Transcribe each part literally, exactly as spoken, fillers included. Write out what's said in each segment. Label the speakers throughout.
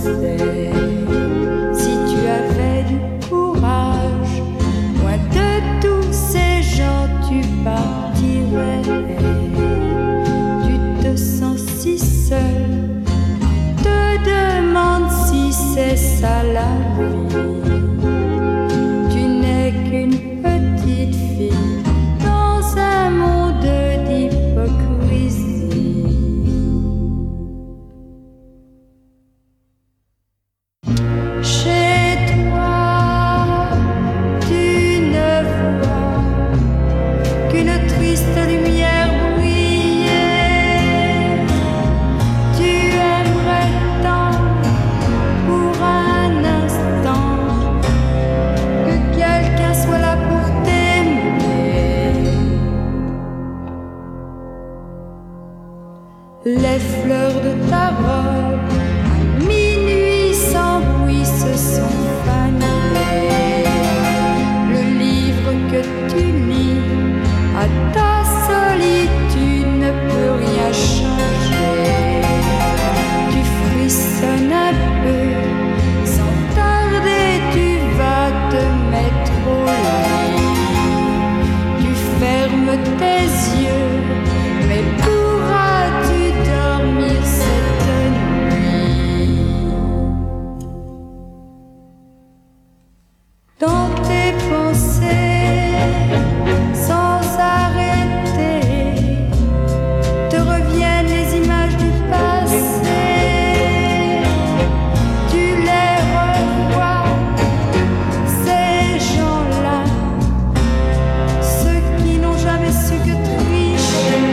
Speaker 1: restais. Si tu avais du courage, loin de tous ces gens, tu partirais. Tu te sens si seul, tu te demandes si c'est ça la vie. Tu n'es qu'une petite fille dans un monde d'hypocrisie. Chez toi, tu ne vois qu'une triste lumière briller. Tu aimerais tant pour un instant que quelqu'un soit là pour t'aimer. Les fleurs de ta robe à minuit sans bruit se sont fanées. Le livre que tu lis à ta solitude ne peut rien changer. Tu frissonnes un peu, sans tarder tu vas te mettre au lit. Tu fermes tes yeux, mais pourras-tu dormir cette nuit? Dans tes pensées, sans arrêter, te reviennent les images du passé. Tu les revois, ces gens-là, ceux qui n'ont jamais su que tricher.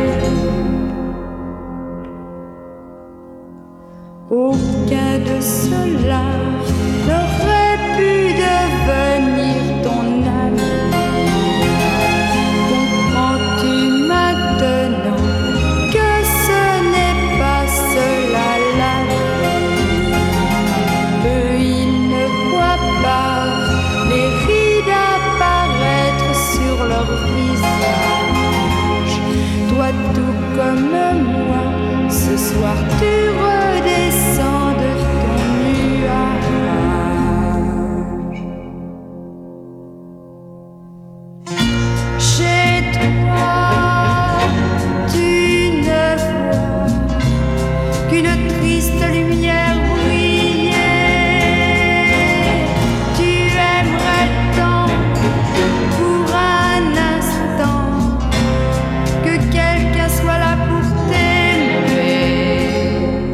Speaker 1: Aucun de ceux-là n'aurait pu devenir ton ami. Comprends-tu maintenant que ce n'est pas cela la vie? Eux, ils ne voient pas les rides apparaître sur leur visage. Toi, tout comme moi, ce soir tu redescends de ton nuage. Chez toi, tu ne vois qu'une triste lumière briller. Tu aimerais tant pour un instant que quelqu'un soit là pour t'aimer.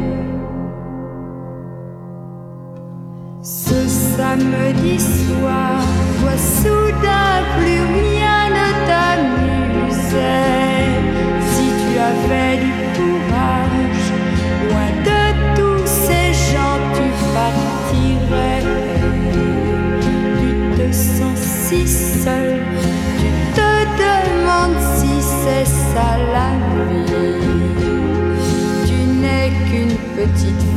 Speaker 1: Ce samedi soir, toi soudain plus rien ne t'amusait. Si tu avais du courage, loin de tous ces gens, tu partirais. Tu te sens si seul, tu te demandes si c'est ça la vie. Tu n'es qu'une petite